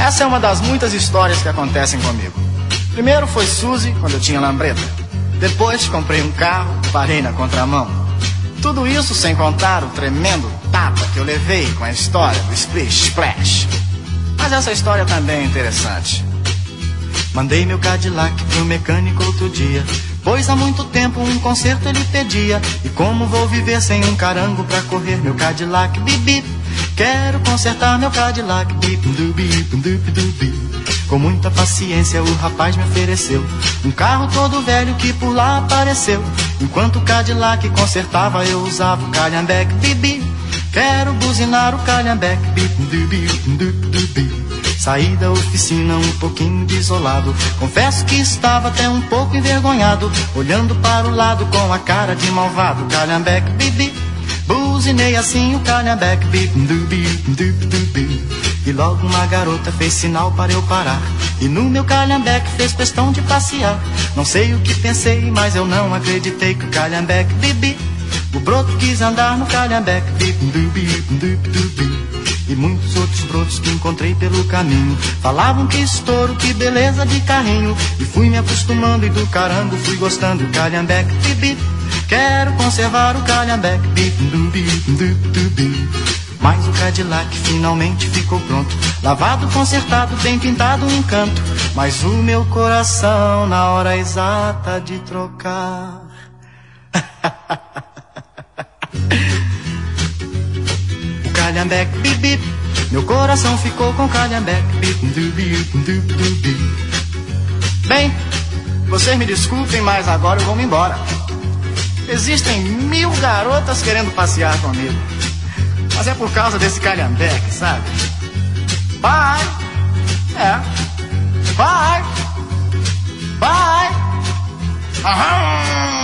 Essa é uma das muitas histórias que acontecem comigo. Primeiro foi Suzy, quando eu tinha lambreta. Depois comprei um carro, parei na contramão. Tudo isso sem contar o tremendo tapa que eu levei com a história do Splish Splash. Mas essa história também é interessante. Mandei meu Cadillac pro mecânico outro dia, pois há muito tempo um conserto ele pedia. E como vou viver sem um carango pra correr meu Cadillac, bip bip. Quero consertar meu Cadillac, bip dubi dubi dubi. Com muita paciência o rapaz me ofereceu um carro todo velho que por lá apareceu. Enquanto o Cadillac consertava eu usava o calhambeque, bibi. Quero buzinar o calhambeque, bip dubi dubi dubi. Saí da oficina um pouquinho desolado, confesso que estava até um pouco envergonhado, olhando para o lado com a cara de malvado, calhambeque, bibi. Buzinei assim o calhambeque, bip dubi dubi dubi. E logo uma garota fez sinal para eu parar, e no meu calhambeque fez questão de passear. Não sei o que pensei, mas eu não acreditei que o calhambeque, bibi. O broto quis andar no calhambeque, bip dubi dubi dubi. E muitos outros brotos que encontrei pelo caminho falavam que estouro, que beleza de carrinho. E fui me acostumando e do carango fui gostando do calhambeque, bibi. Quero conservar o calhambeque, bip dubi dubi dubi. Mas o Cadillac finalmente ficou pronto, lavado, consertado, bem pintado, um encanto. Mas o meu coração na hora exata de trocar o calhambeque, bip bip. Meu coração ficou com o calhambeque, bip dubi dubi dubi. Bem, vocês me desculpem, mas agora eu vou me embora. Existem 1000 garotas querendo passear comigo, mas é por causa desse calhambeque, sabe? Bye! É. Bye! Bye! Aham!